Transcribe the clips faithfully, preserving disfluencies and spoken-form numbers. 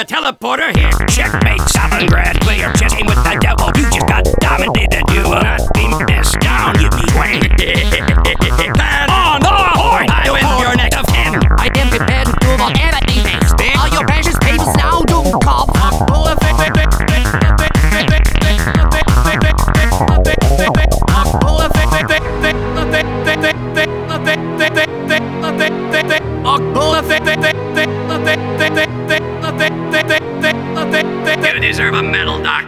teleporter here. Checkmate, Stalingrad. Play your chess game with the devil. You just got dominated. You will not be missed down. You be wang. Pan on the horn. I win your next of ten. I am prepared to do anything. Spare all your precious papers now. Don't call. You deserve a medal, Doc.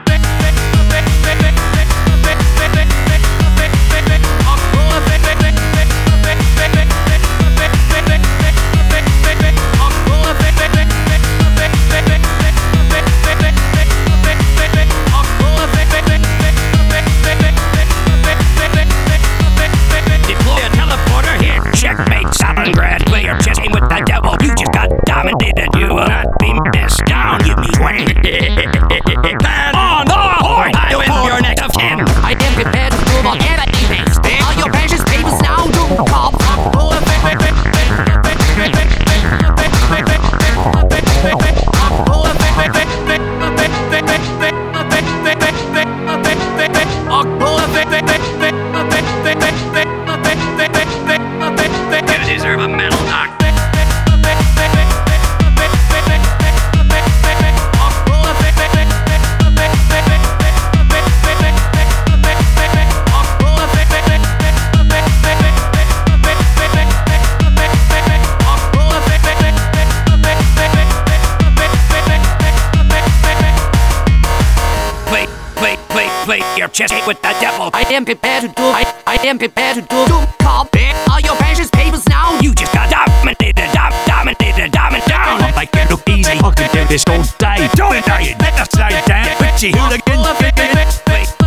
Deploy a teleporter here. Checkmate, Stalingrad. Play your chess game with the devil. You just got dominated. You will not be missed down. You be twang. Pan on the horn. I win your next of ten. I am prepared to do anything. Spare all your precious papers now. Don't call. You deserve a medal, Doc. Play, play, play, play your chess game with the devil. I am prepared to do. I, I am prepared to do. Don't call. Spare all your precious papers now. You just got dominated, dom, dominated, dominated down. I'll make it look easy. I can do this all day. Don't die, let us say down. Witchy hooligan, Play,